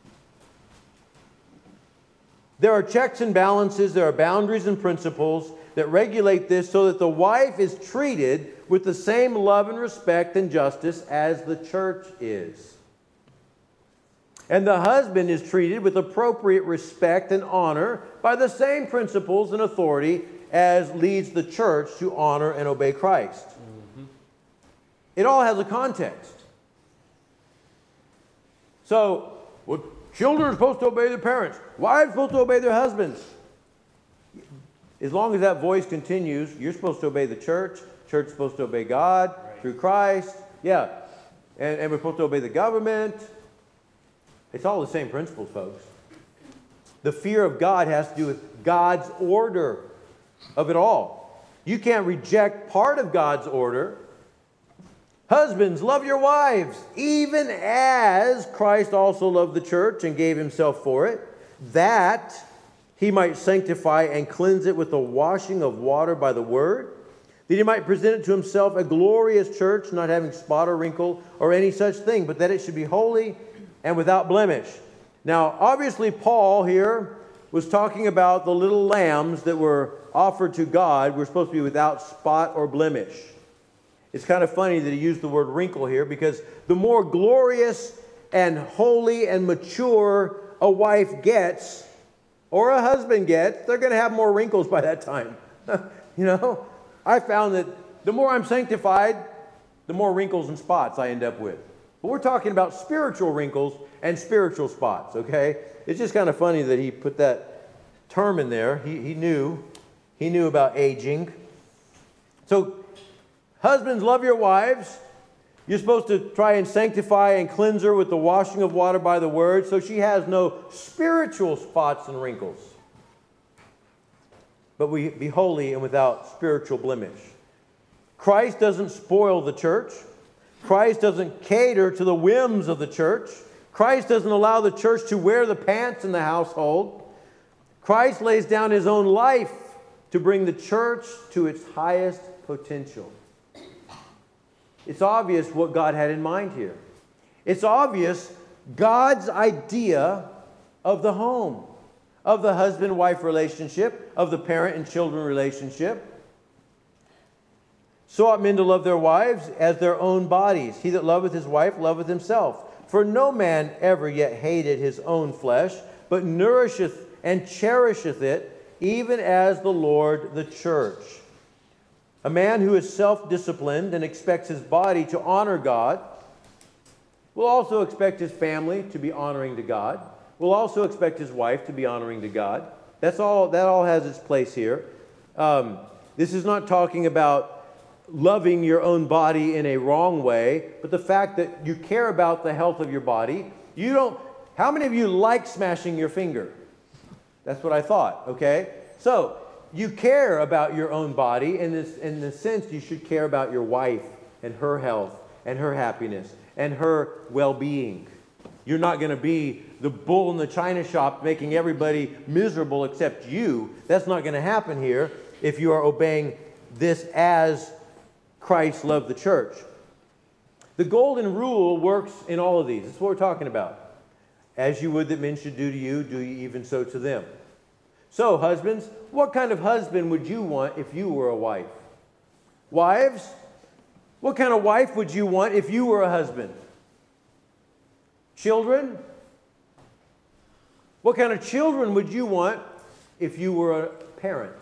Speaker 1: There are checks and balances, there are boundaries and principles that regulate this so that the wife is treated with the same love and respect and justice as the church is. And the husband is treated with appropriate respect and honor by the same principles and authority as leads the church to honor and obey Christ. It all has a context. So, well, children are supposed to obey their parents. Wives are supposed to obey their husbands. As long as that voice continues, you're supposed to obey the church. Church is supposed to obey God through Christ. Yeah. And we're supposed to obey the government. It's all the same principles, folks. The fear of God has to do with God's order of it all. You can't reject part of God's order. Husbands, love your wives, even as Christ also loved the church and gave himself for it, that he might sanctify and cleanse it with the washing of water by the word, that he might present it to himself a glorious church, not having spot or wrinkle or any such thing, but that it should be holy and without blemish. Now, obviously, Paul here was talking about the little lambs that were offered to God were supposed to be without spot or blemish. It's kind of funny that he used the word wrinkle here, because the more glorious and holy and mature a wife gets, or a husband gets, they're going to have more wrinkles by that time. You know, I found that the more I'm sanctified, the more wrinkles and spots I end up with. But we're talking about spiritual wrinkles and spiritual spots, okay? It's just kind of funny that he put that term in there. He knew about aging. So, husbands, love your wives. You're supposed to try and sanctify and cleanse her with the washing of water by the word, so she has no spiritual spots and wrinkles. But we be holy and without spiritual blemish. Christ doesn't spoil the church. Christ doesn't cater to the whims of the church. Christ doesn't allow the church to wear the pants in the household. Christ lays down his own life to bring the church to its highest potential. It's obvious what God had in mind here. It's obvious God's idea of the home, of the husband-wife relationship, of the parent and children relationship. So ought men to love their wives as their own bodies. He that loveth his wife loveth himself. For no man ever yet hated his own flesh, but nourisheth and cherisheth it, even as the Lord the church. A man who is self-disciplined and expects his body to honor God will also expect his family to be honoring to God. Will also expect his wife to be honoring to God. That all has its place here. This is not talking about loving your own body in a wrong way, but the fact that you care about the health of your body. How many of you like smashing your finger? That's what I thought, okay? So, you care about your own body, and in the sense you should care about your wife and her health and her happiness and her well-being. You're not going to be the bull in the china shop making everybody miserable except you. That's not going to happen here if you are obeying this as Christ loved the church. The golden rule works in all of these. That's what we're talking about. As you would that men should do to you, do ye even so to them. So, husbands, what kind of husband would you want if you were a wife? Wives, what kind of wife would you want if you were a husband? Children, what kind of children would you want if you were a parent?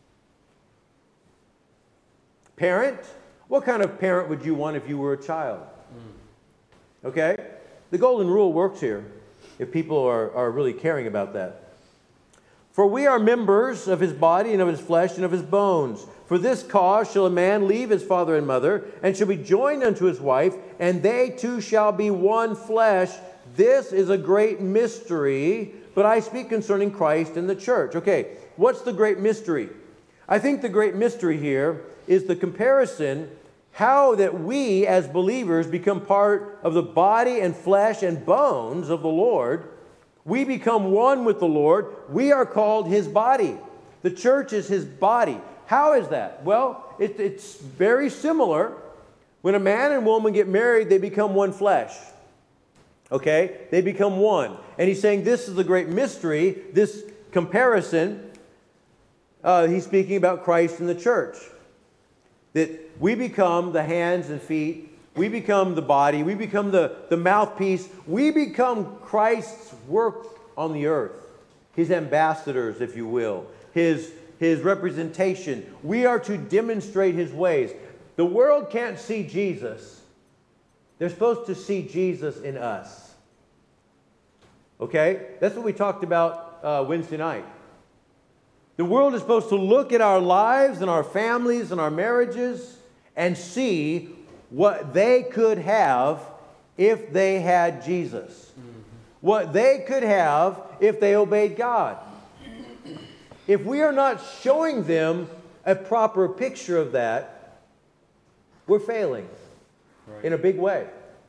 Speaker 1: Parent, what kind of parent would you want if you were a child? Okay? The golden rule works here if people are really caring about that. For we are members of his body and of his flesh and of his bones. For this cause shall a man leave his father and mother, and shall be joined unto his wife, and they two shall be one flesh. This is a great mystery, but I speak concerning Christ and the church. Okay, what's the great mystery? I think the great mystery here is the comparison, how that we as believers become part of the body and flesh and bones of the Lord. We become one with the Lord. We are called his body. The church is his body. How is that? Well, it's very similar. When a man and woman get married, they become one flesh. Okay? They become one. And he's saying this is the great mystery, this comparison. He's speaking about Christ and the church. That we become the hands and feet We become the body. We become the mouthpiece. We become Christ's work on the earth. His ambassadors, if you will. His representation. We are to demonstrate His ways. The world can't see Jesus. They're supposed to see Jesus in us. Okay? That's what we talked about Wednesday night. The world is supposed to look at our lives and our families and our marriages and see what they could have if they had Jesus. What they could have if they obeyed God. If we are not showing them a proper picture of that, we're failing in a big way.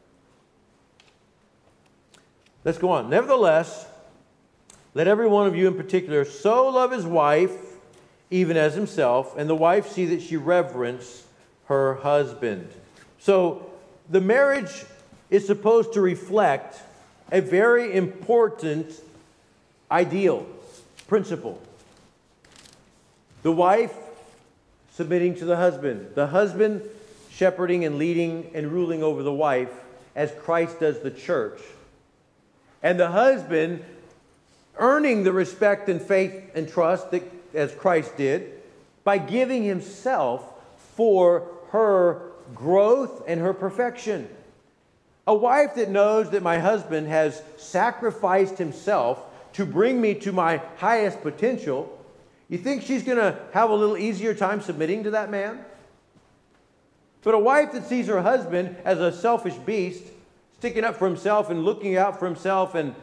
Speaker 1: Let's go on. Nevertheless, let every one of you in particular so love his wife, even as himself, and the wife see that she reverence her husband. So the marriage is supposed to reflect a very important ideal, principle. The wife submitting to the husband shepherding and leading and ruling over the wife as Christ does the church, and the husband earning the respect and faith and trust that, as Christ did, by giving himself for her growth and her perfection. A wife that knows that my husband has sacrificed himself to bring me to my highest potential, you think she's going to have a little easier time submitting to that man? But a wife that sees her husband as a selfish beast, sticking up for himself and looking out for himself, and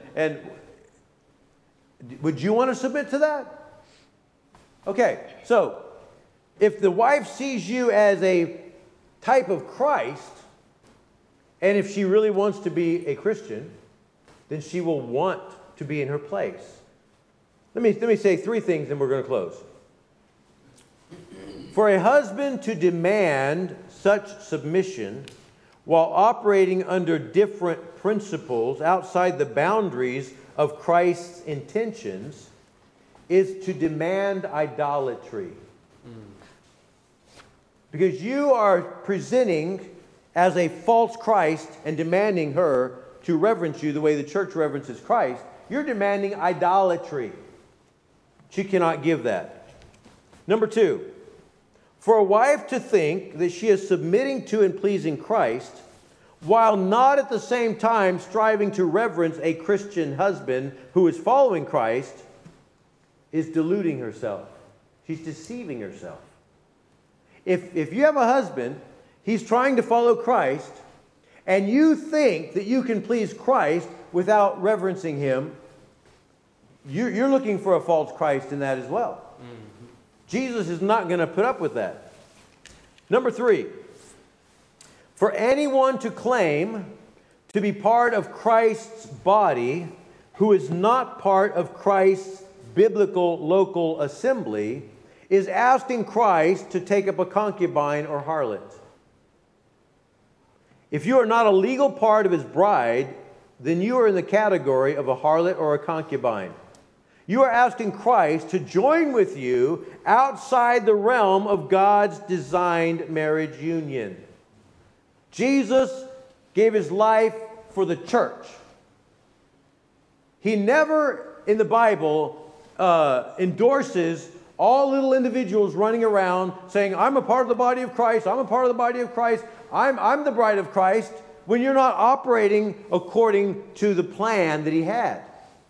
Speaker 1: would you want to submit to that? Okay, so if the wife sees you as a type of Christ, and if she really wants to be a Christian, then she will want to be in her place. Let me say three things and we're going to close. For a husband to demand such submission while operating under different principles outside the boundaries of Christ's intentions is to demand idolatry. Because you are presenting as a false Christ and demanding her to reverence you the way the church reverences Christ. You're demanding idolatry. She cannot give that. Number two, for a wife to think that she is submitting to and pleasing Christ while not at the same time striving to reverence a Christian husband who is following Christ is deluding herself. She's deceiving herself. If you have a husband, he's trying to follow Christ, and you think that you can please Christ without reverencing him, you're looking for a false Christ in that as well. Mm-hmm. Jesus is not going to put up with that. Number three, for anyone to claim to be part of Christ's body who is not part of Christ's biblical local assembly is asking Christ to take up a concubine or harlot. If you are not a legal part of his bride, then you are in the category of a harlot or a concubine. You are asking Christ to join with you outside the realm of God's designed marriage union. Jesus gave his life for the church. He never in the Bible endorses all little individuals running around saying, I'm a part of the body of Christ, I'm a part of the body of Christ, I'm the bride of Christ, when you're not operating according to the plan that he had.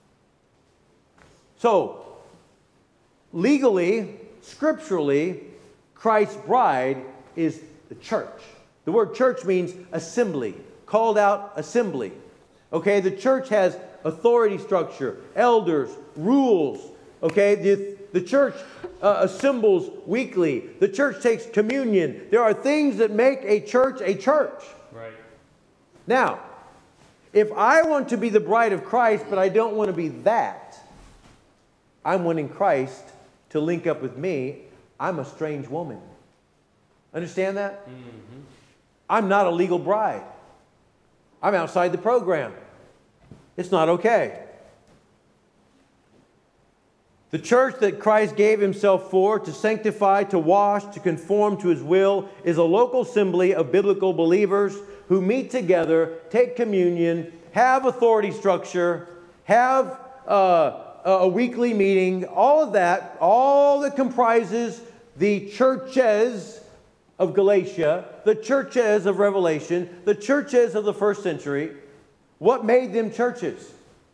Speaker 1: So, legally, scripturally, Christ's bride is the church. The word church means assembly, called out assembly. Okay, the church has authority structure, elders, rules. Okay, the church assembles weekly. The church takes communion. There are things that make a church a church.
Speaker 2: Right.
Speaker 1: Now, if I want to be the bride of Christ, but I don't want to be that, I'm wanting Christ to link up with me. I'm a strange woman. Understand that? Mm-hmm. I'm not a legal bride. I'm outside the program. It's not okay. The church that Christ gave himself for, to sanctify, to wash, to conform to his will, is a local assembly of biblical believers who meet together, take communion, have authority structure, have a weekly meeting, all of that, all that comprises the churches of Galatia, the churches of Revelation, the churches of the first century. What made them churches?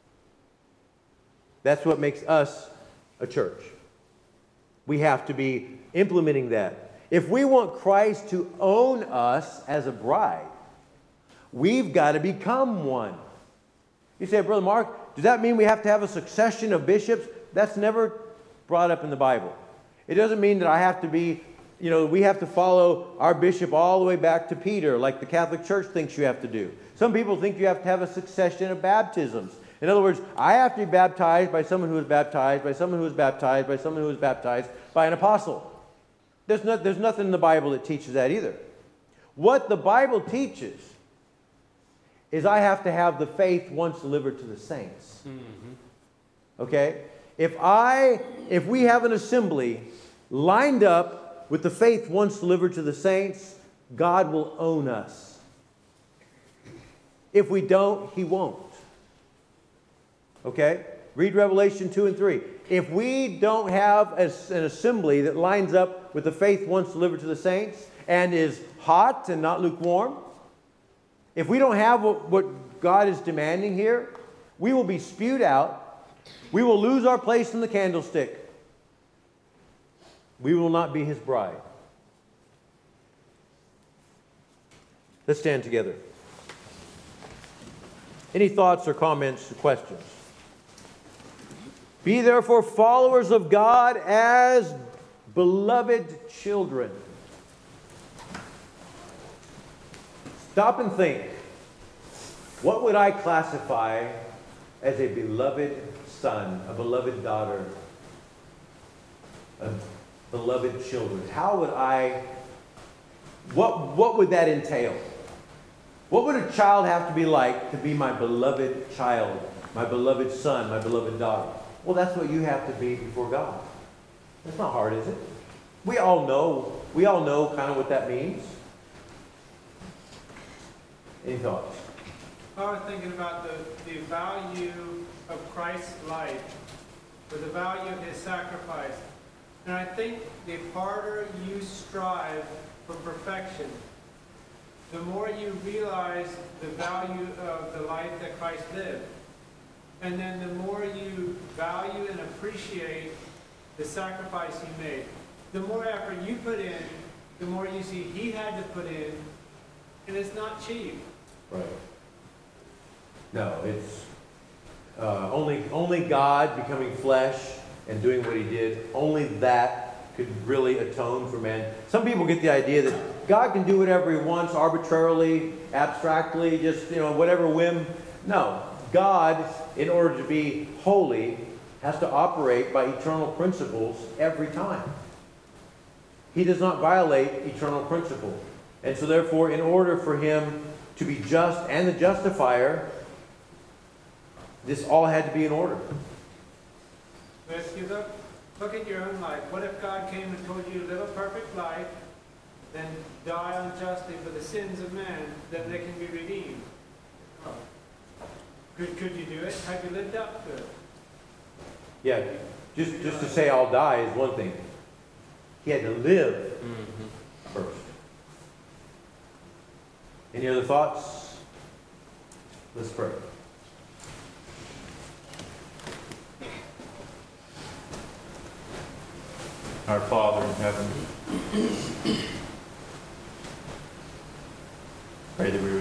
Speaker 1: That's what makes us a church. We have to be implementing that. If we want Christ to own us as a bride, we've got to become one. You say, Brother Mark, does that mean we have to have a succession of bishops? That's never brought up in the Bible. It doesn't mean that I have to be, we have to follow our bishop all the way back to Peter, like the Catholic Church thinks you have to do. Some people think you have to have a succession of baptisms. In other words, I have to be baptized by someone who was baptized, by someone who was baptized, by someone who was baptized by an apostle. There's nothing in the Bible that teaches that either. What the Bible teaches is I have to have the faith once delivered to the saints. Mm-hmm. Okay? If we have an assembly lined up with the faith once delivered to the saints, God will own us. If we don't, he won't. Okay? Read Revelation 2 and 3. If we don't have an assembly that lines up with the faith once delivered to the saints and is hot and not lukewarm, if we don't have what God is demanding here, we will be spewed out. We will lose our place in the candlestick. We will not be his bride. Let's stand together. Any thoughts or comments or questions? Be therefore followers of God as beloved children. Stop and think. What would I classify as a beloved son, a beloved daughter, a beloved children? What would that entail? What would a child have to be like to be my beloved child, my beloved son, my beloved daughter? Well, that's what you have to be before God. That's not hard, is it? We all know kind of what that means. Any thoughts?
Speaker 2: I was thinking about the value of Christ's life, or the value of his sacrifice. And I think the harder you strive for perfection, the more you realize the value of the life that Christ lived. And then the more you value and appreciate the sacrifice he made. The more effort you put in, the more you see he had to put in, and it's not cheap.
Speaker 1: Right. No, it's only God becoming flesh and doing what he did, only that could really atone for man. Some people get the idea that God can do whatever he wants, arbitrarily, abstractly, just, whatever whim. No. God, in order to be holy, has to operate by eternal principles every time. He does not violate eternal principle. And so therefore, in order for him to be just and the justifier, this all had to be in order.
Speaker 2: If you look at your own life. What if God came and told you to live a perfect life, then die unjustly for the sins of man, that they can be redeemed? Could you do it? Have you lived up to it?
Speaker 1: Yeah, just to say I'll die is one thing. He had to live first. Any other thoughts? Let's pray.
Speaker 3: Our Father in heaven, pray that we